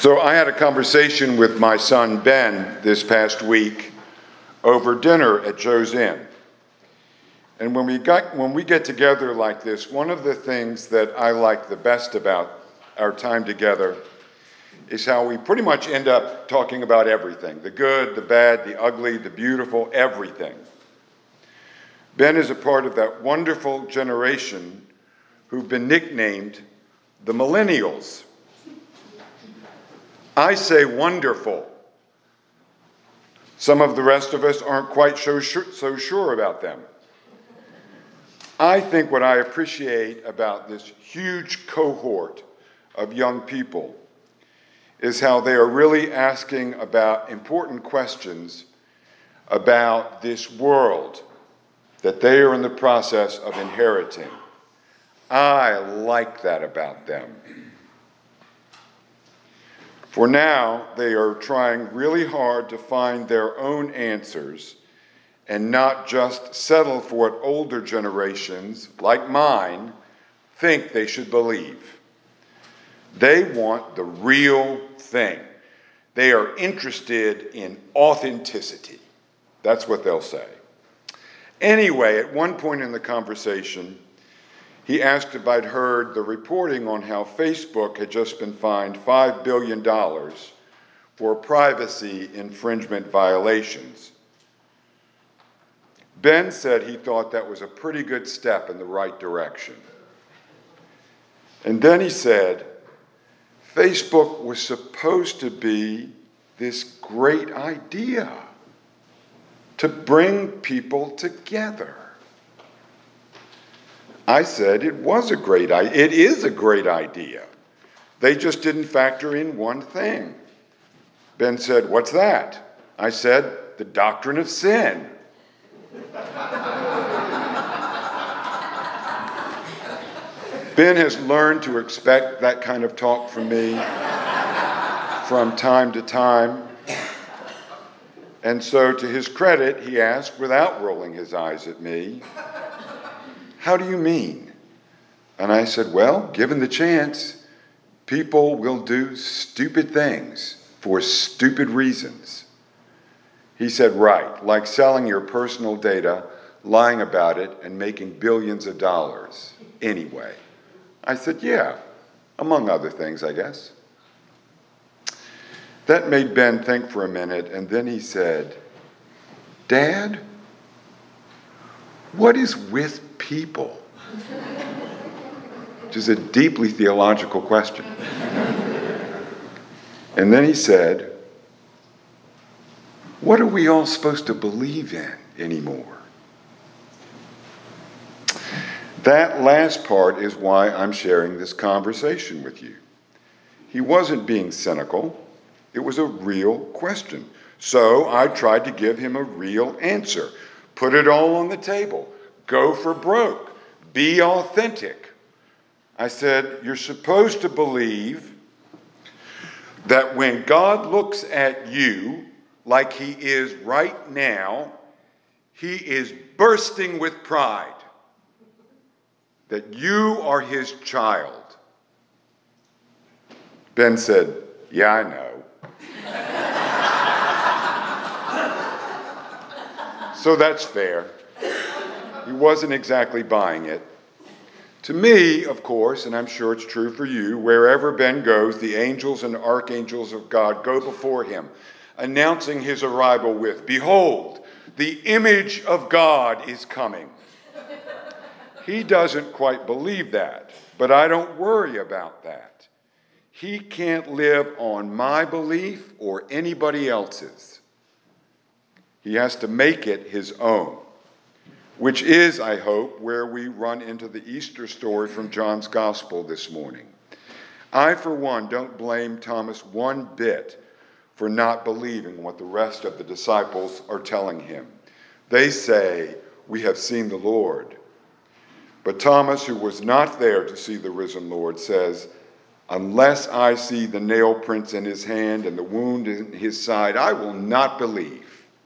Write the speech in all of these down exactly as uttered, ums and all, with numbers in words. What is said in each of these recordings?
So I had a conversation with my son Ben this past week over dinner at Joe's Inn. And when we got when we get together like this, one of the things that I like the best about our time together is how we pretty much end up talking about everything, the good, the bad, the ugly, the beautiful, everything. Ben is a part of that wonderful generation who've been nicknamed the Millennials. I say wonderful. Some of the rest of us aren't quite so sure, so sure about them. I think what I appreciate about this huge cohort of young people is how they are really asking about important questions about this world that they are in the process of inheriting. I like that about them. For now, they are trying really hard to find their own answers and not just settle for what older generations, like mine, think they should believe. They want the real thing. They are interested in authenticity. That's what they'll say. Anyway, at one point in the conversation, he asked if I'd heard the reporting on how Facebook had just been fined five billion dollars for privacy infringement violations. Ben said he thought that was a pretty good step in the right direction. And then he said, Facebook was supposed to be this great idea to bring people together. I said it was a great idea. It is a great idea. They just didn't factor in one thing. Ben said, "What's that?" I said, "The doctrine of sin." Ben has learned to expect that kind of talk from me from time to time. And so, to his credit, he asked, without rolling his eyes at me, "How do you mean?" And I said, "Well, given the chance, people will do stupid things for stupid reasons." He said, "Right, like selling your personal data, lying about it, and making billions of dollars anyway." I said, "Yeah, among other things, I guess." That made Ben think for a minute, and then he said, "Dad, what is with people?" Which is a deeply theological question. And then he said, "What are we all supposed to believe in anymore?" That last part is why I'm sharing this conversation with you. He wasn't being cynical. It was a real question. So I tried to give him a real answer. Put it all on the table. Go for broke. Be authentic. I said, you're supposed to believe that when God looks at you like he is right now, he is bursting with pride that you are his child. Ben said, "Yeah, I know." So that's fair. He wasn't exactly buying it. To me, of course, and I'm sure it's true for you, wherever Ben goes, the angels and archangels of God go before him, announcing his arrival with, "Behold, the image of God is coming." He doesn't quite believe that, but I don't worry about that. He can't live on my belief or anybody else's. He has to make it his own, which is, I hope, where we run into the Easter story from John's Gospel this morning. I, for one, don't blame Thomas one bit for not believing what the rest of the disciples are telling him. They say, "We have seen the Lord." But Thomas, who was not there to see the risen Lord, says, "Unless I see the nail prints in his hand and the wound in his side, I will not believe."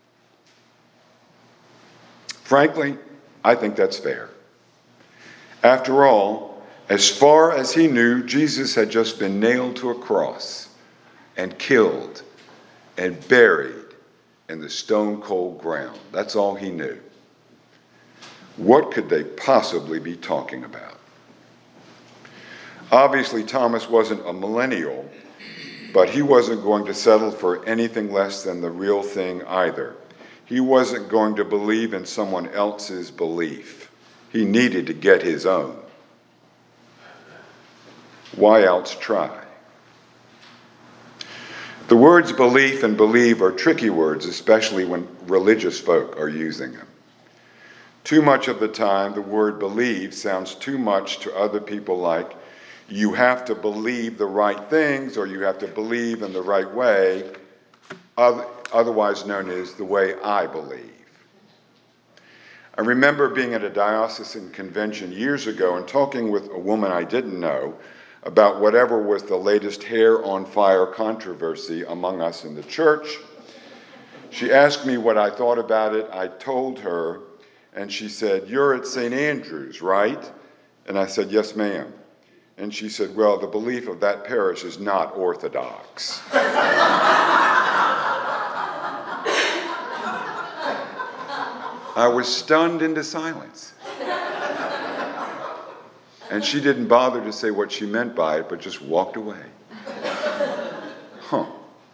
Frankly, I think that's fair. After all, as far as he knew, Jesus had just been nailed to a cross, and killed and buried in the stone-cold ground. That's all he knew. What could they possibly be talking about? Obviously, Thomas wasn't a millennial, but he wasn't going to settle for anything less than the real thing either. He wasn't going to believe in someone else's belief. He needed to get his own. Why else try? The words belief and believe are tricky words, especially when religious folk are using them. Too much of the time, the word believe sounds too much to other people like, you have to believe the right things, or you have to believe in the right way, otherwise known as the way I believe. I remember being at a diocesan convention years ago and talking with a woman I didn't know about whatever was the latest hair on fire controversy among us in the church. She asked me what I thought about it. I told her, and she said, "You're at Saint Andrew's, right?" And I said, "Yes, ma'am." And she said, "Well, the belief of that parish is not orthodox." I was stunned into silence. And she didn't bother to say what she meant by it, but just walked away. Huh.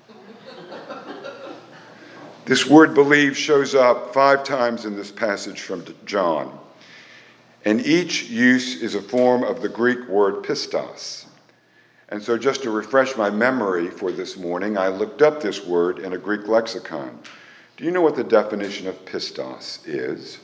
This word believe shows up five times in this passage from John. And each use is a form of the Greek word pistos. And so just to refresh my memory for this morning, I looked up this word in a Greek lexicon. Do you know what the definition of pistos is?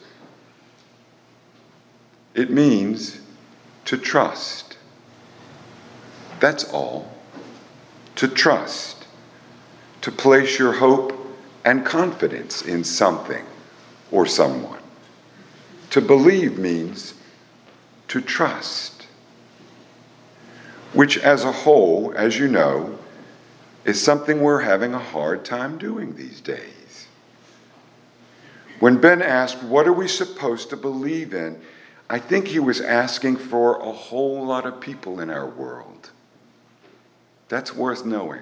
It means to trust. That's all. To trust. To place your hope and confidence in something or someone. To believe means to trust, which as a whole, as you know, is something we're having a hard time doing these days. When Ben asked, what are we supposed to believe in? I think he was asking for a whole lot of people in our world. That's worth knowing.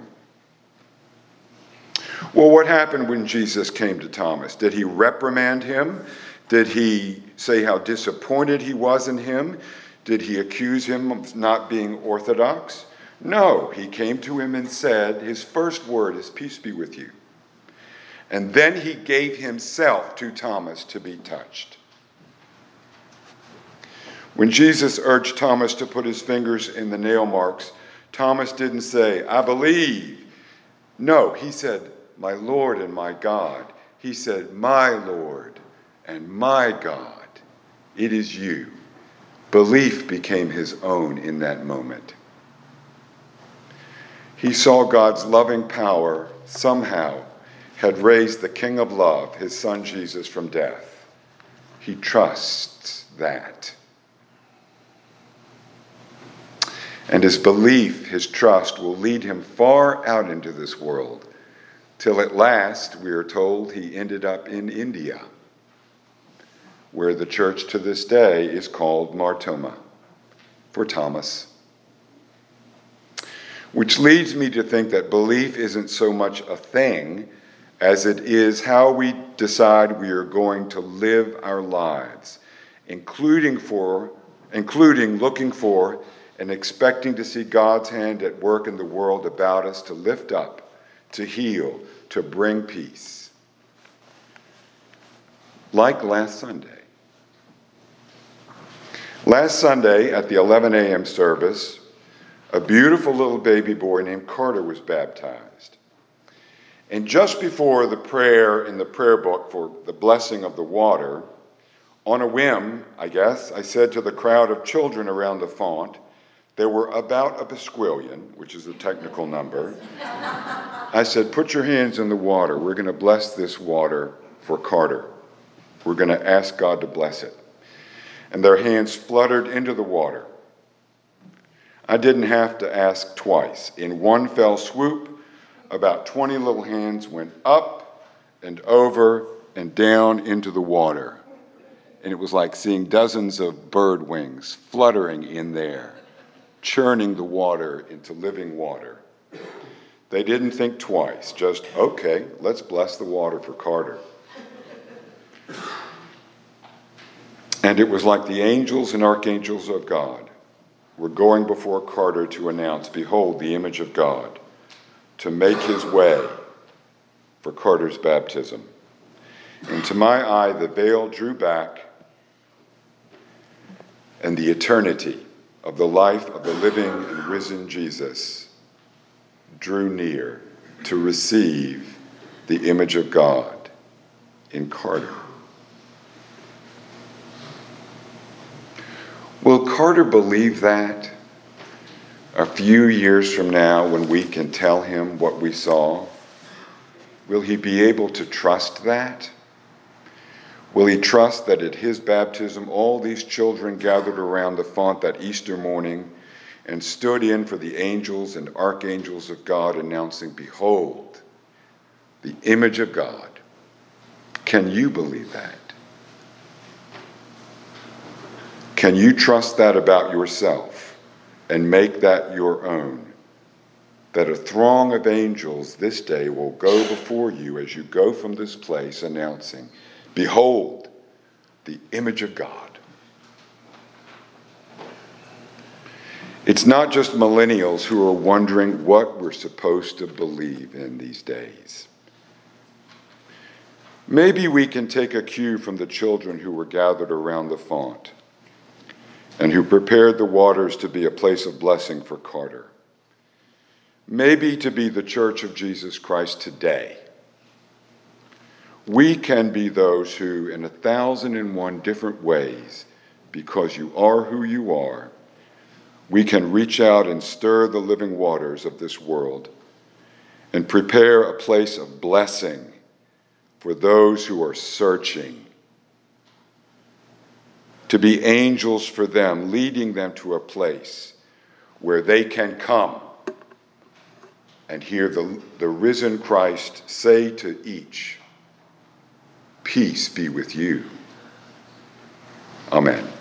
Well, what happened when Jesus came to Thomas? Did he reprimand him? Did he say how disappointed he was in him? Did he accuse him of not being orthodox? No, he came to him and said, his first word is, "Peace be with you." And then he gave himself to Thomas to be touched. When Jesus urged Thomas to put his fingers in the nail marks, Thomas didn't say, "I believe." No, he said, "My Lord and my God." He said, "My Lord and my God." It is you. Belief became his own in that moment. He saw God's loving power somehow had raised the King of Love, his son Jesus, from death. He trusts that. And his belief, his trust, will lead him far out into this world, till at last, we are told, he ended up in India, where the church to this day is called Mar Thoma, for Thomas. Which leads me to think that belief isn't so much a thing as it is how we decide we are going to live our lives, including for, including looking for and expecting to see God's hand at work in the world about us to lift up, to heal, to bring peace. Like last Sunday. Last Sunday at the eleven a.m. service, a beautiful little baby boy named Carter was baptized. And just before the prayer in the prayer book for the blessing of the water, on a whim, I guess, I said to the crowd of children around the font, there were about a besquillion, which is a technical number. I said, put your hands in the water. We're going to bless this water for Carter. We're going to ask God to bless it. And their hands fluttered into the water. I didn't have to ask twice. In one fell swoop, about twenty little hands went up and over and down into the water. And it was like seeing dozens of bird wings fluttering in there, churning the water into living water. They didn't think twice, just, okay, let's bless the water for Carter. And it was like the angels and archangels of God were going before Carter to announce, behold, the image of God, to make his way for Carter's baptism. And to my eye, the veil drew back, and the eternity of the life of the living and risen Jesus drew near to receive the image of God in Carter. Will Carter believe that a few years from now when we can tell him what we saw? Will he be able to trust that? Will he trust that at his baptism all these children gathered around the font that Easter morning and stood in for the angels and archangels of God announcing, behold, the image of God? Can you believe that? Can you trust that about yourself and make that your own? That a throng of angels this day will go before you as you go from this place announcing, behold, the image of God. It's not just millennials who are wondering what we're supposed to believe in these days. Maybe we can take a cue from the children who were gathered around the font and who prepared the waters to be a place of blessing for Carter. Maybe to be the Church of Jesus Christ today. We can be those who, in a thousand and one different ways, because you are who you are, we can reach out and stir the living waters of this world and prepare a place of blessing for those who are searching, to be angels for them, leading them to a place where they can come and hear the, the risen Christ say to each, peace be with you. Amen.